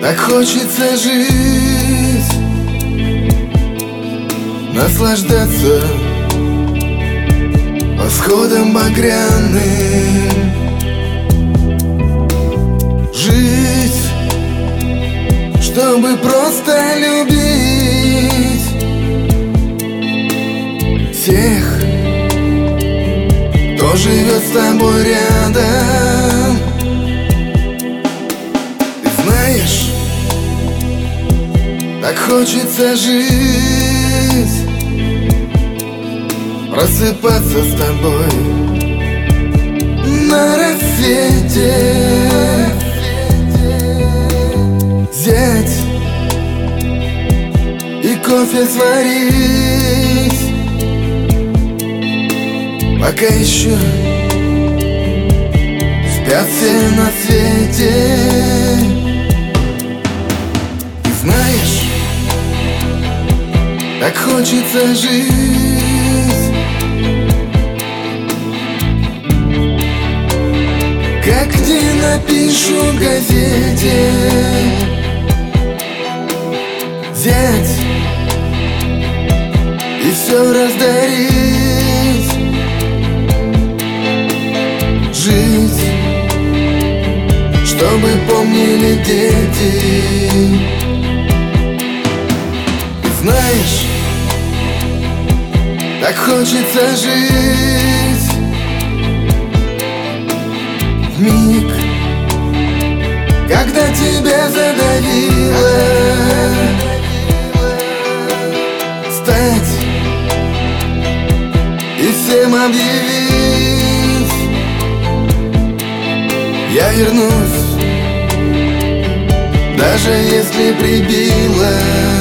Так хочется жить, наслаждаться восходом багряным, жить, чтобы просто любить всех, кто живет с тобой рядом. Ты знаешь, так хочется жить, просыпаться с тобой на рассвете, взять и кофе сварить, пока еще спят все на свете. Ты знаешь, так хочется жить, как не напишу в газете, взять и все раздарить, жить, чтобы помнили дети. Ты знаешь, так хочется жить в миг, когда тебя задавило, встать и всем объявить: я вернусь, даже если прибило.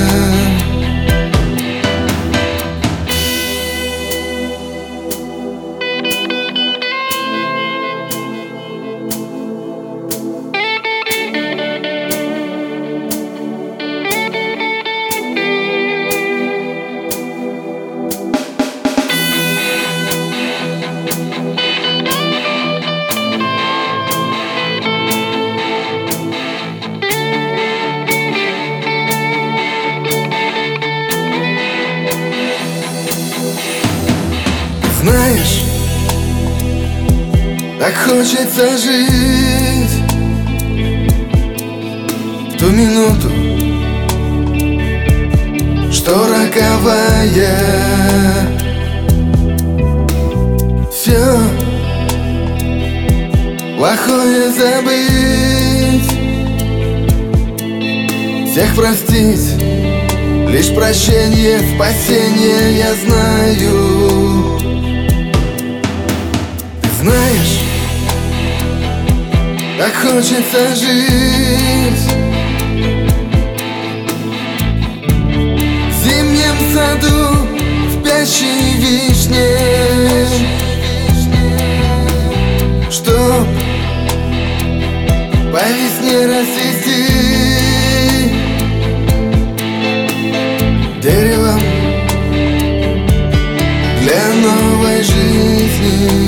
Знаешь, так хочется жить в ту минуту, что роковая, все плохое забыть, всех простить, лишь прощение, спасение я знаю. Знаешь, так хочется жить в зимнем саду, в спящей вишне, чтоб по весне расцвести деревом для новой жизни.